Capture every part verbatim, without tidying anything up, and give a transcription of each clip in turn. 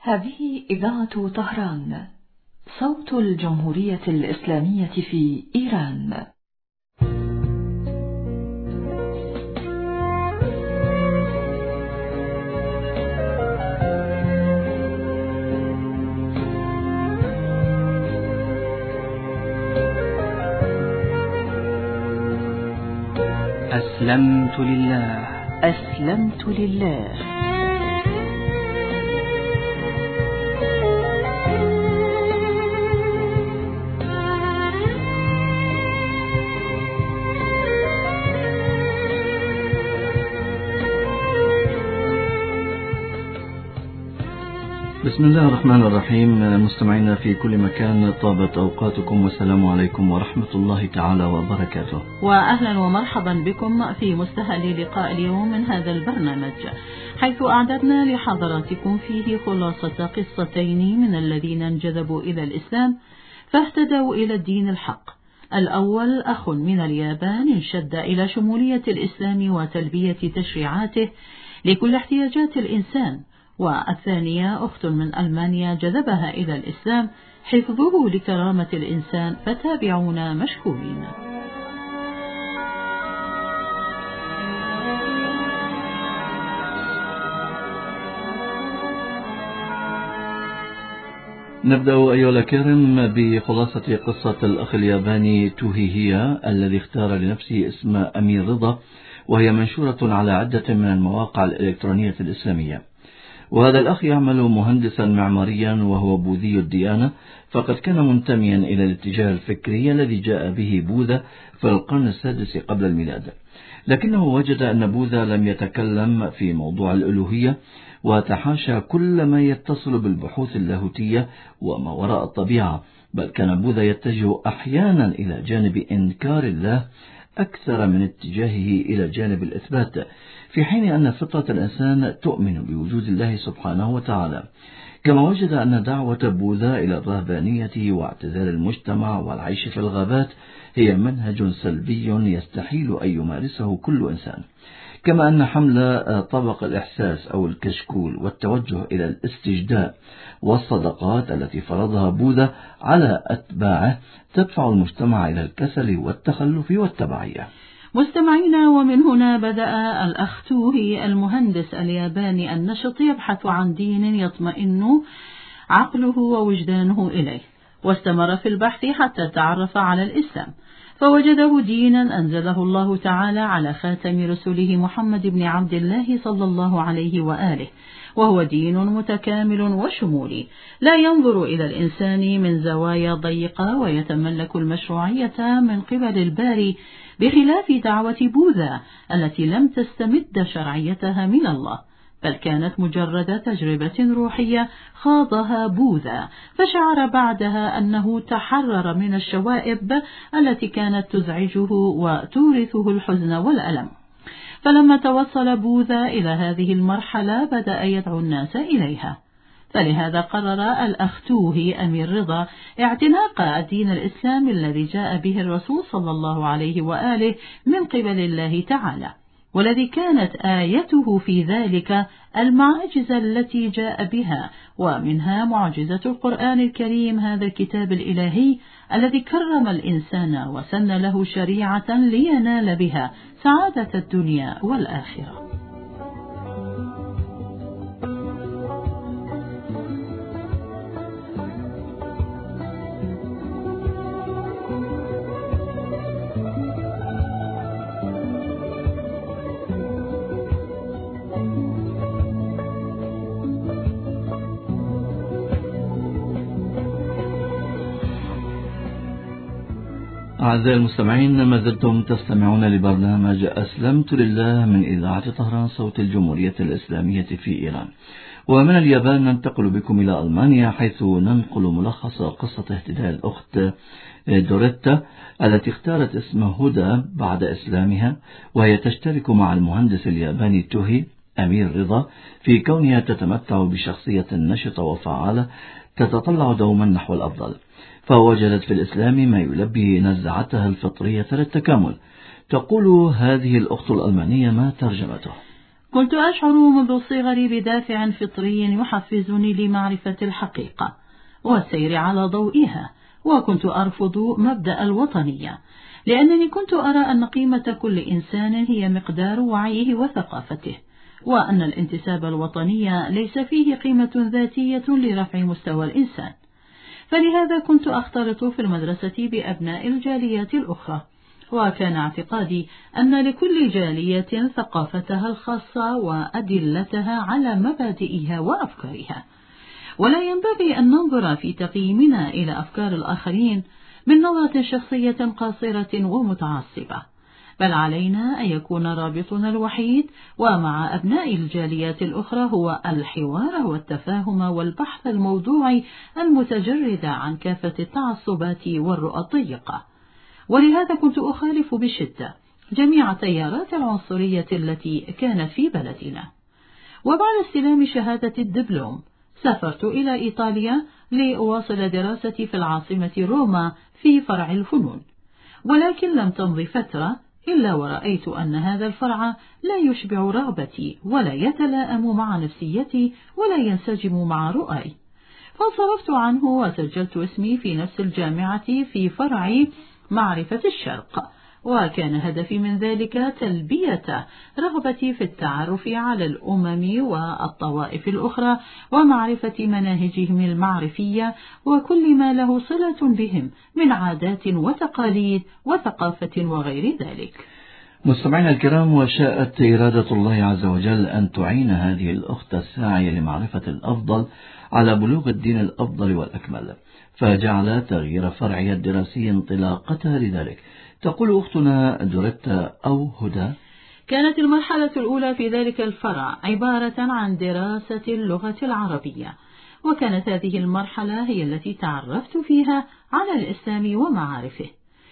هذه إذاعة طهران، صوت الجمهورية الإسلامية في إيران. أسلمت لله أسلمت لله. بسم الله الرحمن الرحيم. مستمعينا في كل مكان، طابت أوقاتكم والسلام عليكم ورحمة الله تعالى وبركاته، وأهلا ومرحبا بكم في مستهل لقاء اليوم من هذا البرنامج، حيث أعددنا لحضراتكم فيه خلاصة قصتين من الذين انجذبوا إلى الإسلام فاهتدوا إلى الدين الحق. الأول أخ من اليابان انشد إلى شمولية الإسلام وتلبية تشريعاته لكل احتياجات الإنسان، والثانية أخت من ألمانيا جذبها إلى الإسلام حفظه لكرامة الإنسان، فتابعونا مشكورين. نبدأ أيها الأكارم بخلاصة قصة الأخ الياباني توهيهيا الذي اختار لنفسه اسم أمير رضا، وهي منشورة على عدة من المواقع الإلكترونية الإسلامية. وهذا الأخ يعمل مهندسا معماريا وهو بوذي الديانة، فقد كان منتميا إلى الاتجاه الفكري الذي جاء به بوذا في القرن السادس قبل الميلاد، لكنه وجد أن بوذا لم يتكلم في موضوع الألوهية، وتحاشى كل ما يتصل بالبحوث اللاهوتية وما وراء الطبيعة، بل كان بوذا يتجه أحيانا إلى جانب إنكار الله أكثر من اتجاهه إلى جانب الإثبات، في حين أن فطرة الإنسان تؤمن بوجود الله سبحانه وتعالى. كما وجد أن دعوة بوذا إلى الرهبانية واعتزال المجتمع والعيش في الغابات هي منهج سلبي يستحيل أن يمارسه كل إنسان، كما أن حمل طبق الإحساس أو الكشكول والتوجه إلى الاستجداء والصدقات التي فرضها بوذا على أتباعه تدفع المجتمع إلى الكسل والتخلف والتبعية. مستمعينا، ومن هنا بدأ الأخ توهي المهندس الياباني النشط يبحث عن دين يطمئن عقله ووجدانه إليه، واستمر في البحث حتى تعرف على الإسلام، فوجده دينا أنزله الله تعالى على خاتم رسله محمد بن عبد الله صلى الله عليه وآله، وهو دين متكامل وشمولي لا ينظر إلى الإنسان من زوايا ضيقة ويتملك المشروعية من قبل الباري، بخلاف دعوة بوذا التي لم تستمد شرعيتها من الله، بل كانت مجرد تجربة روحية خاضها بوذا، فشعر بعدها أنه تحرر من الشوائب التي كانت تزعجه وتورثه الحزن والألم. فلما توصل بوذا إلى هذه المرحلة بدأ يدعو الناس إليها، فلهذا قرر الأخ توهي أمير رضا اعتناق الدين الإسلام الذي جاء به الرسول صلى الله عليه وآله من قبل الله تعالى، والذي كانت آيته في ذلك المعاجز التي جاء بها، ومنها معجزة القرآن الكريم، هذا الكتاب الإلهي الذي كرم الإنسان وسن له شريعة لينال بها سعادة الدنيا والآخرة. أعزائي المستمعين، ما زلتم تستمعون لبرنامج أسلمت لله من إذاعة طهران، صوت الجمهورية الإسلامية في إيران. ومن اليابان ننتقل بكم إلى ألمانيا، حيث ننقل ملخص قصة اهتداء الأخت دوريتا التي اختارت اسم هدى بعد إسلامها، وهي تشترك مع المهندس الياباني توهي أمير رضا في كونها تتمتع بشخصية نشطة وفعالة تتطلع دوما نحو الأفضل، فوجدت في الإسلام ما يلبي نزعتها الفطرية للتكامل. تقول هذه الأخت الألمانية ما ترجمته: كنت أشعر منذ صغري بدافع فطري يحفزني لمعرفة الحقيقة والسير على ضوئها، وكنت أرفض مبدأ الوطنية، لأنني كنت أرى أن قيمة كل إنسان هي مقدار وعيه وثقافته، وأن الانتساب الوطني ليس فيه قيمة ذاتية لرفع مستوى الإنسان. فلهذا كنت أختلط في المدرسة بأبناء الجاليات الأخرى، وكان اعتقادي أن لكل جالية ثقافتها الخاصة وأدلتها على مبادئها وأفكارها، ولا ينبغي أن ننظر في تقييمنا إلى أفكار الآخرين من نظرة شخصية قاصرة ومتعصبة، بل علينا أن يكون رابطنا الوحيد ومع أبناء الجاليات الأخرى هو الحوار والتفاهم والبحث الموضوعي المتجرد عن كافة التعصبات والرؤى الضيقة. ولهذا كنت أخالف بشدة جميع تيارات العنصرية التي كانت في بلدنا. وبعد استلام شهادة الدبلوم سافرت إلى إيطاليا لأواصل دراستي في العاصمة روما في فرع الفنون، ولكن لم تمض فترة إلا ورأيت أن هذا الفرع لا يشبع رغبتي ولا يتلائم مع نفسيتي ولا ينسجم مع رؤاي، فانصرفت عنه وسجلت اسمي في نفس الجامعة في فرع معرفة الشرق، وكان هدفي من ذلك تلبية رغبتي في التعرف على الأمم والطوائف الأخرى ومعرفة مناهجهم المعرفية وكل ما له صلة بهم من عادات وتقاليد وثقافة وغير ذلك. مستمعينا الكرام، وشاءت إرادة الله عز وجل أن تعين هذه الأخت الساعية لمعرفة الأفضل على بلوغ الدين الأفضل والأكمل، فجعل تغيير فرعها الدراسي انطلاقتها لذلك. تقول أختنا دوريتا أو هدى: كانت المرحلة الأولى في ذلك الفرع عبارة عن دراسة اللغة العربية، وكانت هذه المرحلة هي التي تعرفت فيها على الإسلام ومعارفه،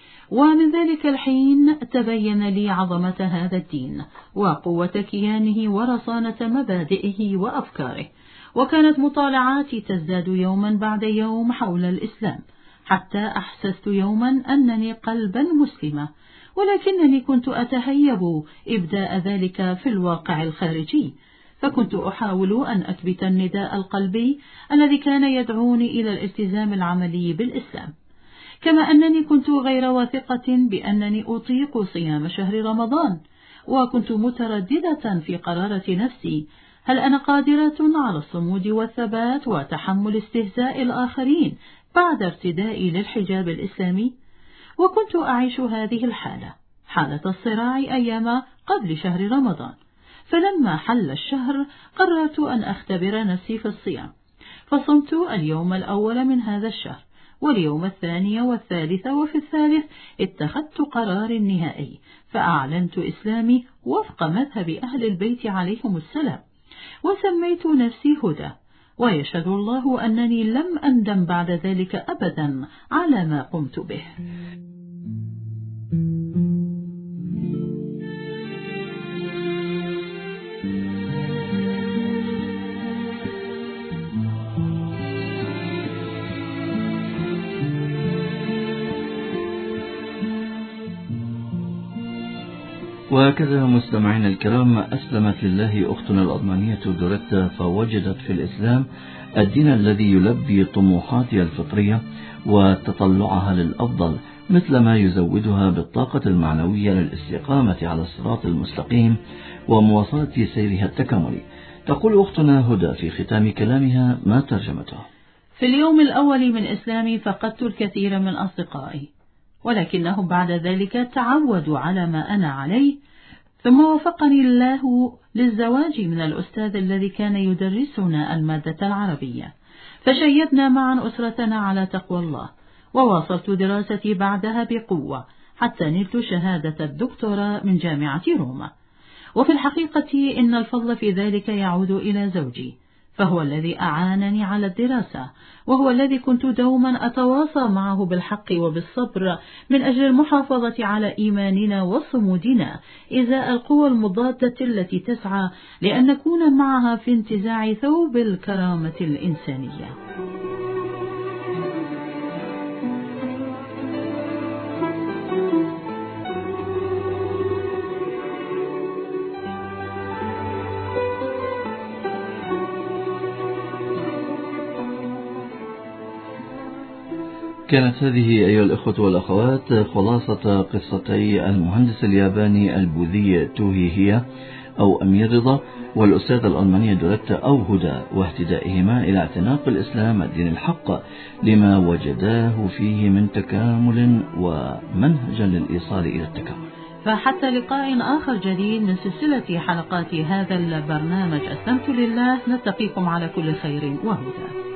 ومن ذلك الحين تبين لي عظمة هذا الدين وقوة كيانه ورصانة مبادئه وأفكاره، وكانت مطالعاتي تزداد يوما بعد يوم حول الإسلام حتى أحسست يوما أنني قلبا مسلمة، ولكنني كنت أتهيب إبداء ذلك في الواقع الخارجي، فكنت أحاول أن أثبت النداء القلبي الذي كان يدعوني إلى الالتزام العملي بالإسلام، كما أنني كنت غير واثقة بأنني أطيق صيام شهر رمضان، وكنت مترددة في قرارة نفسي: هل أنا قادرة على الصمود والثبات وتحمل استهزاء الآخرين بعد ارتدائي للحجاب الإسلامي؟ وكنت أعيش هذه الحالة، حالة الصراع أيام قبل شهر رمضان، فلما حل الشهر قررت أن أختبر نفسي في الصيام، فصمت اليوم الأول من هذا الشهر، واليوم الثاني والثالث، وفي الثالث اتخذت قرار نهائي فأعلنت إسلامي وفق مذهب أهل البيت عليهم السلام، وسميت نفسي هدى، ويشهد الله أنني لم أندم بعد ذلك أبدا على ما قمت به. وهكذا مستمعينا الكرام، أسلمت لله أختنا الألمانية دوريتا، فوجدت في الإسلام الدين الذي يلبي طموحاتها الفطرية وتطلعها للأفضل، مثل ما يزودها بالطاقة المعنوية للاستقامة على الصراط المستقيم ومواصلة سيرها التكاملي. تقول أختنا هدى في ختام كلامها ما ترجمته: في اليوم الأول من إسلامي فقدت الكثير من أصدقائي، ولكنهم بعد ذلك تعودوا على ما أنا عليه، ثم وفقني الله للزواج من الأستاذ الذي كان يدرسنا المادة العربية، فشيدنا معا أسرتنا على تقوى الله، وواصلت دراستي بعدها بقوة حتى نلت شهادة الدكتوراه من جامعة روما. وفي الحقيقة إن الفضل في ذلك يعود إلى زوجي، فهو الذي أعانني على الدراسة، وهو الذي كنت دوما أتواصى معه بالحق وبالصبر من أجل المحافظة على إيماننا وصمودنا إزاء القوى المضادة التي تسعى لأن نكون معها في انتزاع ثوب الكرامة الإنسانية. كانت هذه أيها الإخوة والأخوات خلاصة قصتي المهندس الياباني البوذي توهي هيا أو أمير رضا والأستاذة الألمانية دولتا أو هدى، واهتدائهما إلى اعتناق الإسلام الدين الحق لما وجداه فيه من تكامل ومنهجا للإيصال إلى التكامل. فحتى لقاء آخر جديد من سلسلة حلقات هذا البرنامج أسلمت لله، نلتقيكم على كل خير وهدى.